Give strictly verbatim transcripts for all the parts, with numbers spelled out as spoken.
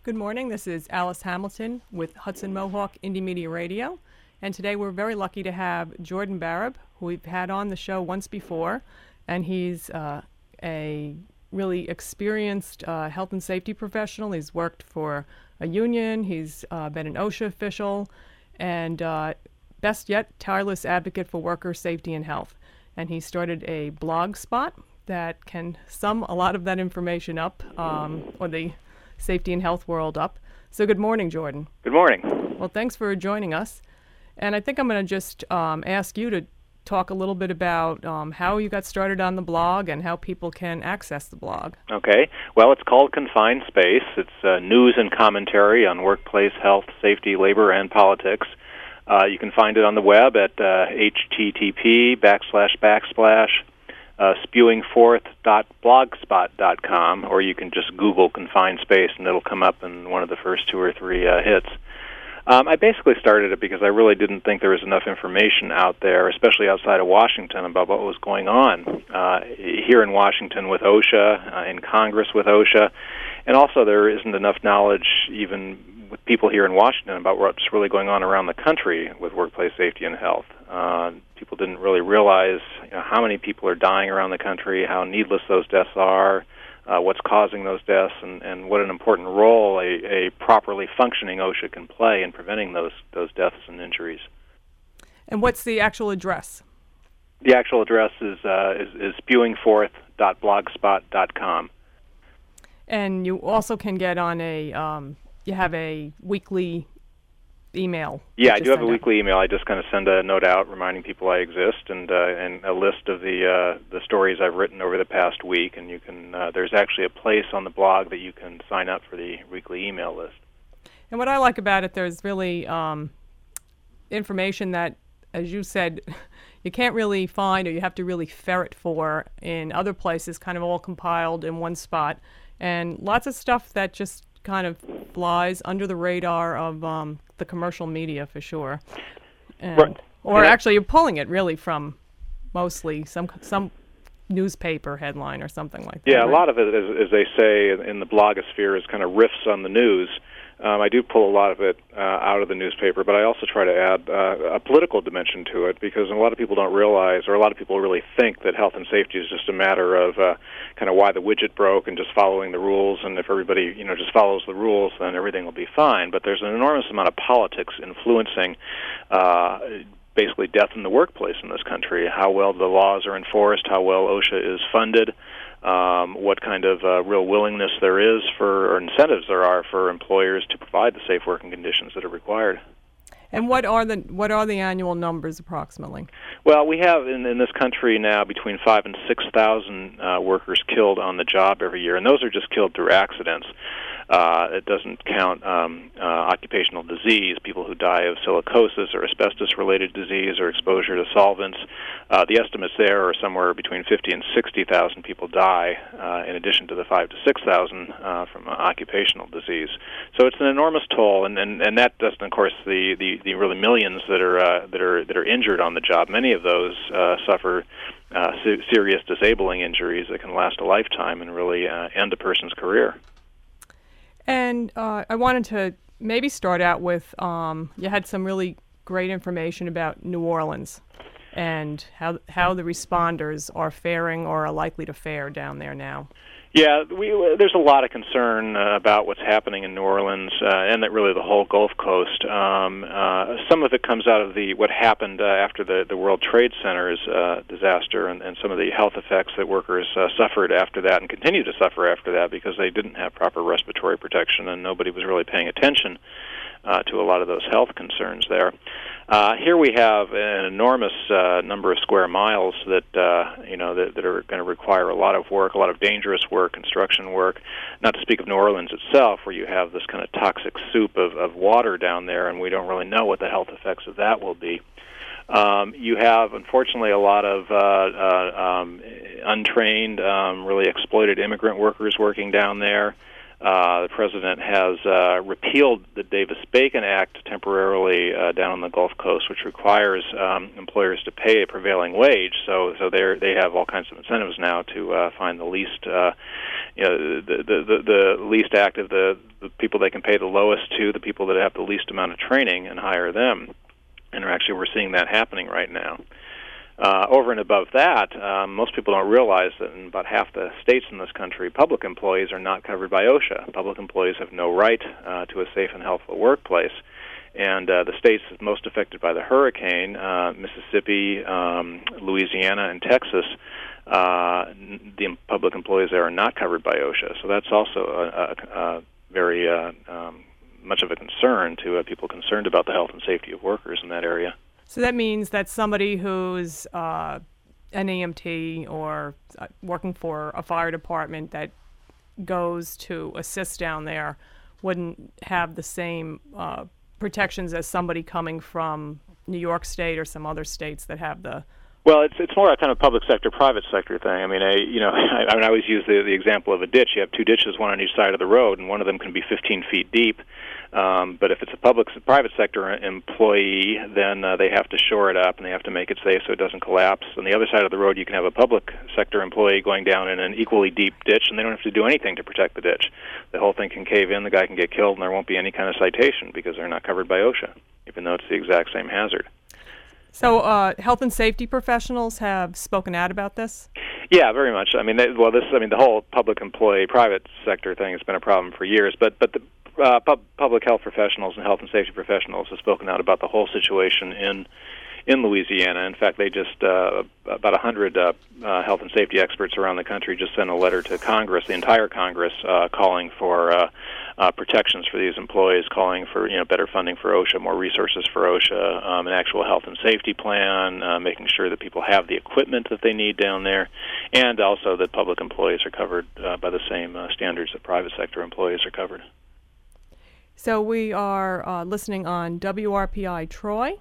Good morning. This is Alice Hamilton with Hudson Mohawk Indie Media Radio. And today we're very lucky to have Jordan Barab, who we've had on the show once before. And he's uh, a really experienced uh, health and safety professional. He's worked for a union. He's uh, been an OSHA official. And uh, best yet, tireless advocate for worker safety and health. And he started a blog spot that can sum a lot of that information up, um, or the safety and health world up. So good morning, Jordan. Good morning. Well, thanks for joining us. And I think I'm going to just um, ask you to talk a little bit about um, how you got started on the blog and how people can access the blog. Okay. Well, it's called Confined Space. It's uh, news and commentary on workplace health, safety, labor, and politics. Uh, you can find it on the web at uh, http backslash backslash uh, spewingforth dot blogspot dot com, or you can just Google Confined Space and it'll come up in one of the first two or three uh, hits. Um, I basically started it because I really didn't think there was enough information out there, especially outside of Washington, about what was going on uh, here in Washington with OSHA, uh, in Congress with OSHA, and also there isn't enough knowledge even with people here in Washington about what's really going on around the country with workplace safety and health. Uh, people didn't really realize you know, how many people are dying around the country, how needless those deaths are, Uh, what's causing those deaths, and, and what an important role a, a properly functioning OSHA can play in preventing those those deaths and injuries. And what's the actual address? The actual address is uh, is, is spewingforth dot blogspot dot com. And you also can get on a, um, you have a weekly email. Yeah, I do have a out. weekly email. I just kind of send a note out reminding people I exist, and uh, and a list of the uh, the stories I've written over the past week. And you can uh, there's actually a place on the blog that you can sign up for the weekly email list. And what I like about it, there's really um, information that, as you said, you can't really find, or you have to really ferret for in other places, kind of all compiled in one spot, and lots of stuff that just kind of flies under the radar of um, the commercial media for sure. And, right. Or yeah. actually, you're pulling it really from mostly some some newspaper headline or something like that. Yeah, right? a lot of it, as, as they say in the blogosphere, is kind of riffs on the news. Um, I do pull a lot of it uh, out of the newspaper, but I also try to add uh, a political dimension to it, because a lot of people don't realize, or a lot of people really think, that health and safety is just a matter of uh, kind of why the widget broke and just following the rules, and if everybody you know just follows the rules, then everything will be fine. But there's an enormous amount of politics influencing uh, basically death in the workplace in this country, how well the laws are enforced, how well OSHA is funded, Um, what kind of uh, real willingness there is for, or incentives there are for employers to provide the safe working conditions that are required. And what are the what are the annual numbers approximately? Well, we have in, in this country now between five and six thousand uh, workers killed on the job every year, and those are just killed through accidents. Uh, it doesn't count um, uh, occupational disease, people who die of silicosis or asbestos-related disease or exposure to solvents. Uh, the estimates there are somewhere between fifty and sixty thousand people die, uh, in addition to the five to six thousand uh, from uh, occupational disease. So it's an enormous toll, and, and, and that doesn't, of course, the, the, the really millions that are uh, that are that are injured on the job. Many of those uh, suffer uh, se- serious disabling injuries that can last a lifetime and really uh, end a person's career. And uh, I wanted to maybe start out with, um, you had some really great information about New Orleans and how how the responders are faring or are likely to fare down there now. Yeah, we, there's a lot of concern uh, about what's happening in New Orleans uh, and that really the whole Gulf Coast. Um, uh, some of it comes out of the what happened uh, after the, the World Trade Center's uh, disaster and, and some of the health effects that workers uh, suffered after that and continue to suffer after that because they didn't have proper respiratory protection and nobody was really paying attention Uh, to a lot of those health concerns there. Uh, here we have an enormous uh, number of square miles that uh, you know that, that are going to require a lot of work, a lot of dangerous work, construction work. Not to speak of New Orleans itself, where you have this kind of toxic soup of, of water down there, and we don't really know what the health effects of that will be. Um, you have, unfortunately, a lot of uh, uh, um, untrained, um, really exploited immigrant workers working down there. Uh, the president has uh, repealed the Davis-Bacon Act temporarily uh, down on the Gulf Coast, which requires um, employers to pay a prevailing wage. So, so they they have all kinds of incentives now to uh, find the least, uh, you know, the, the the the least active, the the people they can pay the lowest to, the people that have the least amount of training, and hire them. And actually, we're seeing that happening right now. Uh, over and above that, um, most people don't realize that in about half the states in this country, public employees are not covered by OSHA. Public employees have no right uh, to a safe and healthful workplace. And uh, the states most affected by the hurricane, uh, Mississippi, um, Louisiana, and Texas, uh, the public employees there are not covered by OSHA. So that's also a, a, a very uh, um, much of a concern to uh, people concerned about the health and safety of workers in that area. So that means that somebody who's uh, an E M T or uh, working for a fire department that goes to assist down there wouldn't have the same uh, protections as somebody coming from New York State or some other states that have the. Well, it's it's more a kind of public sector, private sector thing. I mean, I you know, I, I, mean, I always use the the example of a ditch. You have two ditches, one on each side of the road, and one of them can be fifteen feet deep. Um, but if it's a public, private sector employee, then uh, they have to shore it up and they have to make it safe so it doesn't collapse. On the other side of the road, you can have a public sector employee going down in an equally deep ditch, and they don't have to do anything to protect the ditch. The whole thing can cave in, the guy can get killed, and there won't be any kind of citation because they're not covered by OSHA, even though it's the exact same hazard. So uh, health and safety professionals have spoken out about this? Yeah, very much. I mean, they, well, this, I mean, the whole public employee, private sector thing has been a problem for years, but but the Uh, pub, public health professionals and health and safety professionals have spoken out about the whole situation in in Louisiana. In fact, they just uh, about a hundred uh, uh, health and safety experts around the country just sent a letter to Congress, the entire Congress, uh, calling for uh, uh, protections for these employees, calling for you know better funding for OSHA, more resources for OSHA, um, an actual health and safety plan, uh, making sure that people have the equipment that they need down there, and also that public employees are covered uh, by the same uh, standards that private sector employees are covered. So we are uh, listening on W R P I Troy,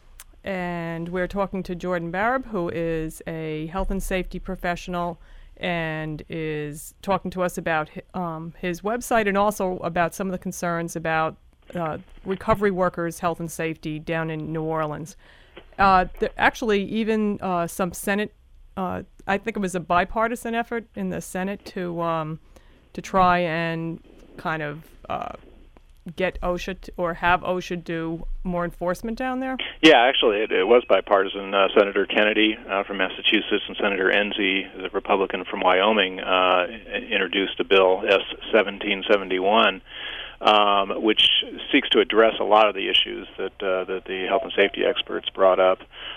and we're talking to Jordan Barab, who is a health and safety professional and is talking to us about um, his website and also about some of the concerns about uh, recovery workers' health and safety down in New Orleans. Uh, the, actually, even uh, some Senate, uh, I think it was a bipartisan effort in the Senate to um, to try and kind of uh, get OSHA t- or have OSHA do more enforcement down there? Yeah, actually, it, it was bipartisan. Uh, Senator Kennedy uh, from Massachusetts and Senator Enzi, the Republican from Wyoming, uh, introduced a bill, S seventeen seventy-one, um, which seeks to address a lot of the issues that uh, that the health and safety experts brought up.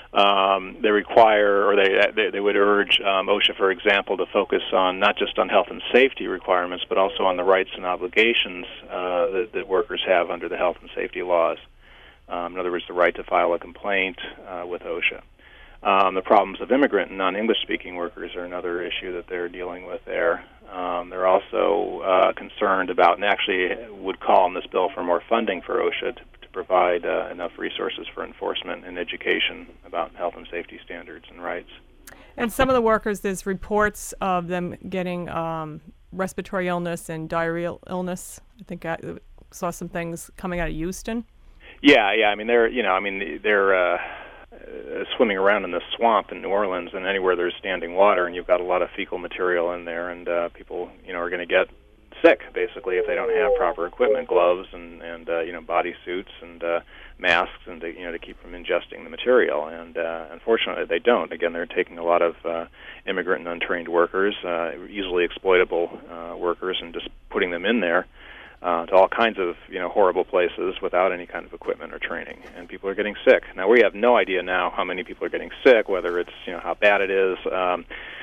Um, they require, or they, they they would urge um, OSHA, for example, to focus on not just on health and safety requirements, but also on the rights and obligations uh, that, that workers have under the health and safety laws. Um, in other words, the right to file a complaint uh, with OSHA. Um, the problems of immigrant and non-English-speaking workers are another issue that they're dealing with there. Um, they're also uh, concerned about, and actually would call on this bill for more funding for OSHA to, to provide uh, enough resources for enforcement and education about health and safety standards and rights. And some of the workers, there's reports of them getting um, respiratory illness and diarrheal illness. I think I saw some things coming out of Houston. Yeah, yeah. I mean, they're you know, I mean, they're uh, uh, swimming around in the swamp in New Orleans, and anywhere there's standing water, and you've got a lot of fecal material in there, and uh, people, you know, are going to get sick basically if they don't have proper equipment, gloves, and and uh, you know, body suits and uh, masks, and to, you know, to keep from ingesting the material. And uh, unfortunately, they don't. Again, they're taking a lot of uh, immigrant and untrained workers, uh, easily exploitable uh, workers, and just putting them in there. Uh, to all kinds of you know horrible places without any kind of equipment or training, and people are getting sick. Now we have no idea now how many people are getting sick, whether it's you know how bad it is, um,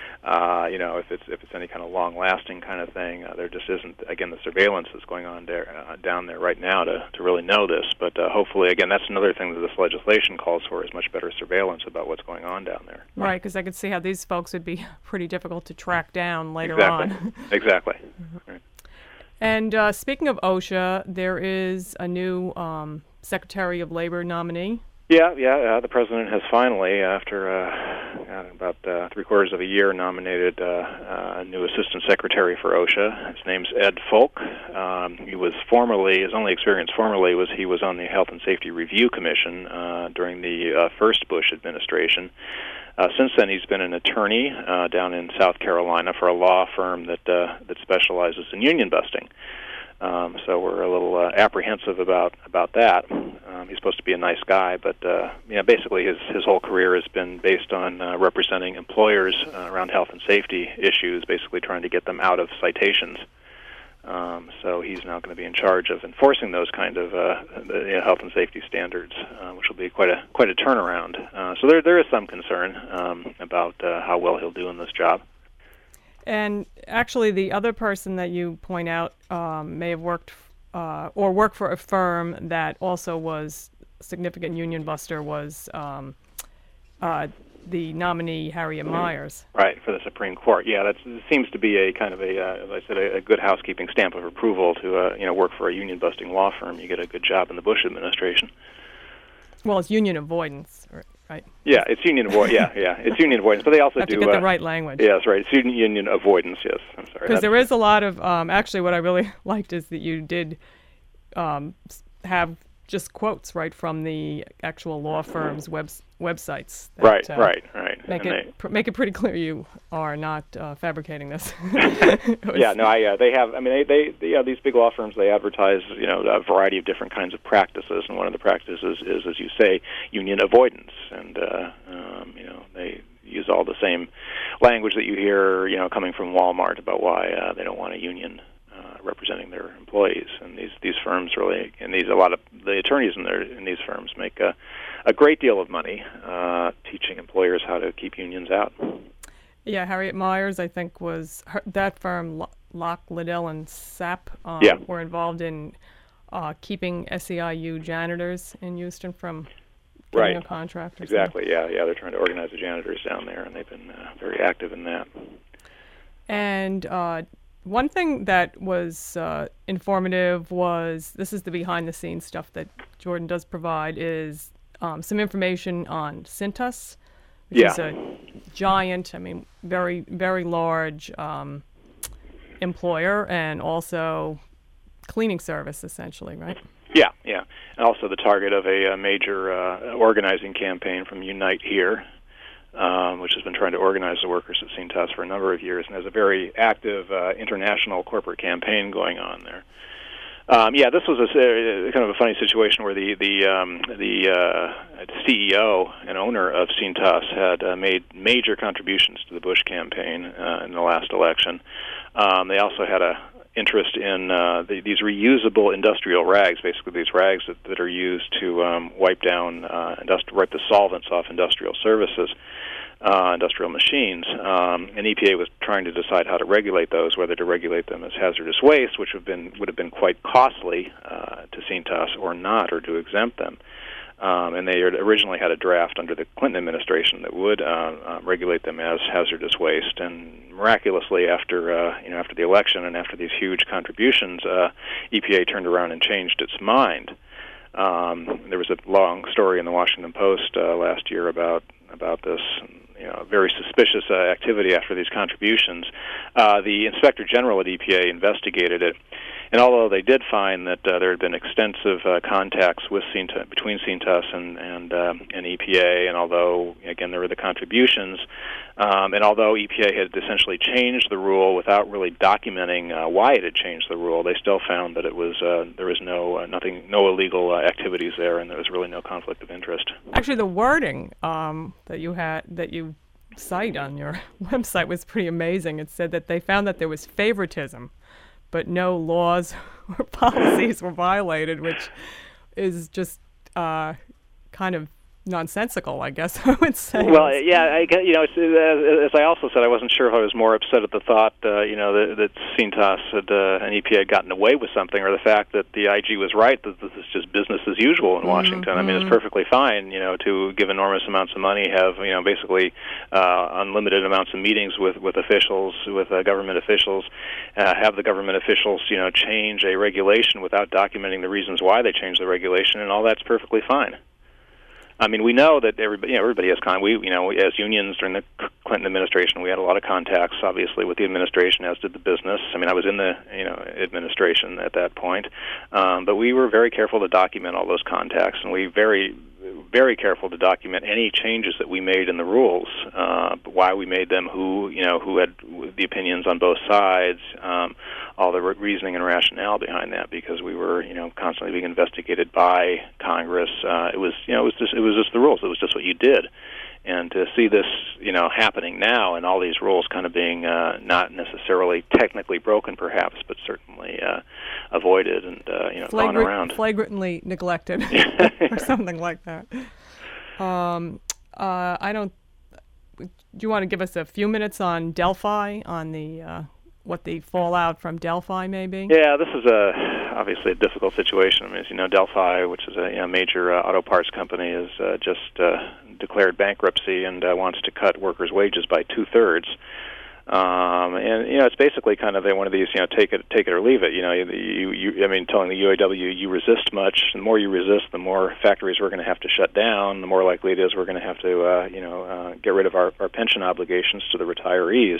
uh, you know if it's if it's any kind of long-lasting kind of thing. Uh, there just isn't again the surveillance that's going on there uh, down there right now to to really know this. But uh, hopefully again that's another thing that this legislation calls for is much better surveillance about what's going on down there. Right, because I could see how these folks would be pretty difficult to track down later exactly. on. Exactly. Mm-hmm. Right. And uh, speaking of OSHA, there is a new um, Secretary of Labor nominee Yeah, yeah. Uh, the president has finally, after uh, about uh, three quarters of a year, nominated uh, uh, a new assistant secretary for OSHA. His name's Ed Folk. Um, he was formerly, his only experience formerly was he was on the Health and Safety Review Commission uh, during the uh, first Bush administration. Uh, since then, he's been an attorney uh, down in South Carolina for a law firm that uh, that specializes in union busting. Um, so we're a little uh, apprehensive about about that. Um, he's supposed to be a nice guy, but uh, you know, basically his his whole career has been based on uh, representing employers uh, around health and safety issues, basically trying to get them out of citations. Um, so he's now going to be in charge of enforcing those kind of uh, the, you know, health and safety standards, uh, which will be quite a quite a turnaround. Uh, so there there is some concern um, about uh, how well he'll do in this job. And actually, the other person that you point out um, may have worked uh, or worked for a firm that also was a significant union buster was um, uh, the nominee Harriet Miers. Right, for the Supreme Court. Yeah, that seems to be a kind of a, uh, as I said, a, a good housekeeping stamp of approval to uh, you know work for a union busting law firm. You get a good job in the Bush administration. Well, it's union avoidance, right? Yeah, it's union avoidance. Yeah, yeah, it's union avoidance. But they also have do to get uh, the right language. Yes, right. It's union, union avoidance. Yes, I'm sorry. Because there is a lot of um, actually, what I really liked is that you did um, have just quotes right from the actual law firm's web websites. That, right, uh, right, right. Make and it they, pr- make it pretty clear you are not uh, fabricating this. yeah, no, I. Uh, they have. I mean, they, they, they, yeah, these big law firms. They advertise, you know, a variety of different kinds of practices, and one of the practices is, as you say, union avoidance, and uh, um, you know, they use all the same language that you hear, you know, coming from Walmart about why uh, they don't want a union uh, representing their employees. And these these firms really, and these a lot of the attorneys in their in these firms make a, a great deal of money uh, teaching employers how to keep unions out. Yeah, Harriet Miers, I think, was her, that firm, Lo- Locke, Liddell, and Sapp, um, yeah. were involved in uh, keeping S E I U janitors in Houston from getting right. a contract. Or exactly, something. yeah, yeah. They're trying to organize the janitors down there, and they've been uh, very active in that. And uh, one thing that was uh, informative was, this is the behind-the-scenes stuff that Jordan does provide, is um, some information on Cintas, which yeah. is a giant, I mean, very, very large um, employer, and also cleaning service, essentially, right? Yeah, yeah. And also the target of a, a major uh, organizing campaign from Unite Here, um, which has been trying to organize the workers at Cintas for a number of years, and has a very active uh, international corporate campaign going on there. Um, yeah, this was a, uh, kind of a funny situation where the the um, the uh, C E O and owner of Cintas had uh, made major contributions to the Bush campaign uh, in the last election. Um, they also had a interest in uh, the, these reusable industrial rags, basically these rags that, that are used to um, wipe down, uh, industri- wipe the solvents off industrial services, uh, industrial machines. Um, and E P A was trying to decide how to regulate those, whether to regulate them as hazardous waste, which have been would have been quite costly uh, to Cintas, or not, or to exempt them. Um, and they originally had a draft under the Clinton administration that would uh, uh, regulate them as hazardous waste. And miraculously, after uh, you know after the election and after these huge contributions, uh, E P A turned around and changed its mind. Um, there was a long story in the Washington Post uh, last year about about this. You know, very suspicious uh, activity after these contributions. Uh, the Inspector General at E P A investigated it, and although they did find that uh, there had been extensive uh, contacts with Cintas, between Cintas and and, um, and E P A, and although again there were the contributions, um, and although E P A had essentially changed the rule without really documenting uh, why it had changed the rule, they still found that it was uh, there was no uh, nothing, no illegal uh, activities there, and there was really no conflict of interest. Actually, the wording um, that you had that you cite on your website was pretty amazing. It said that they found that there was favoritism, but no laws or policies were violated, which is just uh, kind of nonsensical, I guess I would say. Well, yeah, I, you know, it's, as I also said, I wasn't sure if I was more upset at the thought, uh, you know, that, that Cintas had, uh, and E P A had gotten away with something, or the fact that the I G was right, that this is just business as usual in Washington. Mm-hmm. I mean, it's perfectly fine, you know, to give enormous amounts of money, have, you know, basically uh, unlimited amounts of meetings with, with officials, with uh, government officials, uh, have the government officials, you know, change a regulation without documenting the reasons why they changed the regulation, and all that's perfectly fine. I mean, we know that everybody, you know, everybody has con. We, you know, as unions during the Clinton administration, we had a lot of contacts, obviously, with the administration, as did the business. I mean, I was in the, you know, administration at that point, um, but we were very careful to document all those contacts, and we very, very careful to document any changes that we made in the rules, uh, why we made them, who, you know, who had the opinions on both sides, um, all the re- reasoning and rationale behind that, because we were, you know, constantly being investigated by Congress. Uh, it was, you know, it was just, it was just the rules. It was just what you did. And to see this, you know, happening now, and all these rules kind of being uh, not necessarily technically broken, perhaps, but certainly uh, avoided and uh, you know, Flagrant, gone around, flagrantly neglected, or something like that. Um, uh, I don't. Do you want to give us a few minutes on Delphi, on the uh, what the fallout from Delphi may be? Yeah, this is a obviously a difficult situation. I mean, as you know, Delphi, which is a you know, major uh, auto parts company, is uh, just uh, declared bankruptcy and uh, wants to cut workers' wages by two thirds. Um, and you know, it's basically kind of one of these, you know, take it, take it or leave it. You know, you, you, I mean, telling the U A W, you resist much. The more you resist, the more factories we're going to have to shut down. The more likely it is we're going to have to, uh, you know, uh, get rid of our, our pension obligations to the retirees.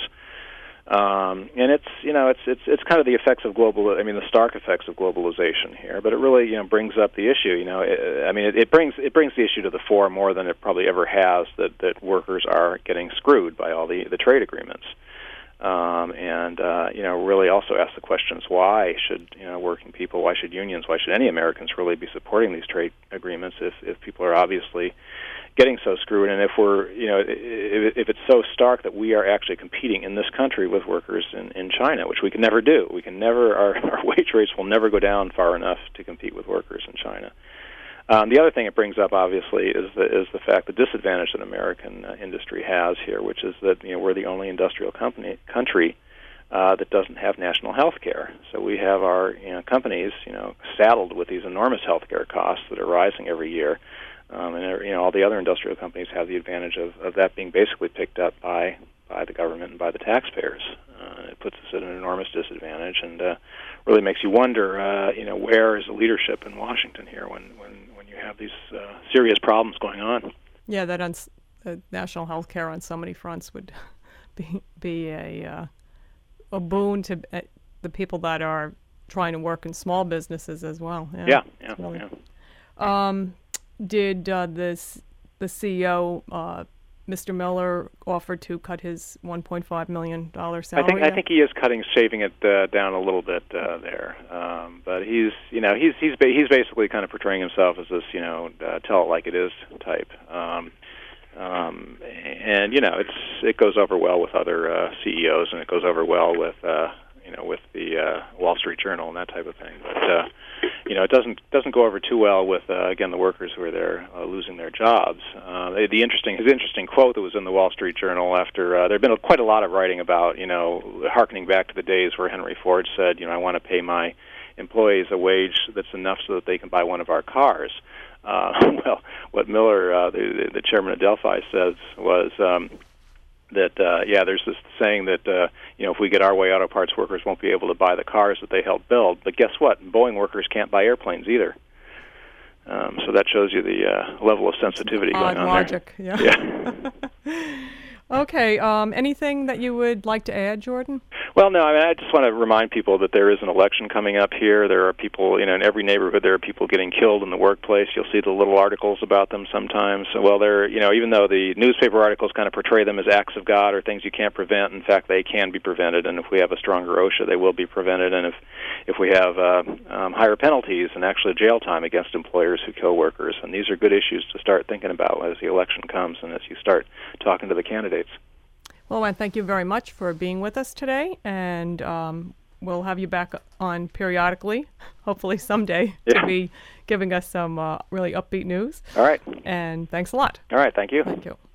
Um, and it's, you know, it's it's it's kind of the effects of global. I mean, the stark effects of globalization here. But it really, you know, brings up the issue. You know, it, I mean, it, it brings it brings the issue to the fore more than it probably ever has. That that workers are getting screwed by all the the trade agreements. Um, and, uh, you know, really also ask the questions, why should, you know, working people, why should unions, why should any Americans really be supporting these trade agreements if, if people are obviously getting so screwed, and if we're, you know, if, if it's so stark that we are actually competing in this country with workers in, in China, which we can never do. We can never, our, our wage rates will never go down far enough to compete with workers in China. Um, the other thing it brings up, obviously, is the is the fact, the disadvantage that American uh, industry has here, which is that, you know, we're the only industrial company country uh, that doesn't have national health care. So we have our, you know, companies, you know, saddled with these enormous health care costs that are rising every year, um, and you know, all the other industrial companies have the advantage of, of that being basically picked up by by the government and by the taxpayers. Uh, it puts us at an enormous disadvantage, and uh, really makes you wonder, uh, you know, where is the leadership in Washington here when when you have these uh, serious problems going on. Yeah, that uns- uh, national health care on so many fronts would be be a uh, a boon to uh, the people that are trying to work in small businesses as well. Yeah, yeah, yeah. Really, yeah. Um, did uh, this the C E O, uh, Mister Miller, offer to cut his one point five million dollars salary? I think I think he is cutting, shaving it uh, down a little bit uh, there. Um, but he's, you know, he's he's ba- he's basically kind of portraying himself as this, you know, uh, tell it like it is type. Um, um, and you know, it's it goes over well with other uh, C E Os, and it goes over well with uh, you know, with the uh, Wall Street Journal and that type of thing. But uh, you know, it doesn't doesn't go over too well with uh, again the workers who are there uh, losing their jobs. Uh, the, the interesting his interesting quote that was in the Wall Street Journal after uh, there had been a, quite a lot of writing about, you know, harkening back to the days where Henry Ford said, you know, I want to pay my employees a wage that's enough so that they can buy one of our cars. Uh, well, what Miller, uh, the, the chairman of Delphi, says was um, that uh, yeah, there's this saying that uh, you know, if we get our way, auto parts workers won't be able to buy the cars that they helped build. But guess what? Boeing workers can't buy airplanes either. Um, so that shows you the uh, level of sensitivity Odd going on logic, there. Yeah. yeah. Okay. Um, anything that you would like to add, Jordan? Well, no, I mean, I just want to remind people that there is an election coming up here. There are people, you know, in every neighborhood, there are people getting killed in the workplace. You'll see the little articles about them sometimes. Well, they're, you know, even though the newspaper articles kind of portray them as acts of God or things you can't prevent, in fact, they can be prevented. And if we have a stronger OSHA, they will be prevented. And if, if we have uh, um, higher penalties and actually jail time against employers who kill workers, and these are good issues to start thinking about as the election comes and as you start talking to the candidates. Well, I thank you very much for being with us today, and um, we'll have you back on periodically, hopefully someday, yeah. to be giving us some uh, really upbeat news. All right. And thanks a lot. All right, thank you. Thank you.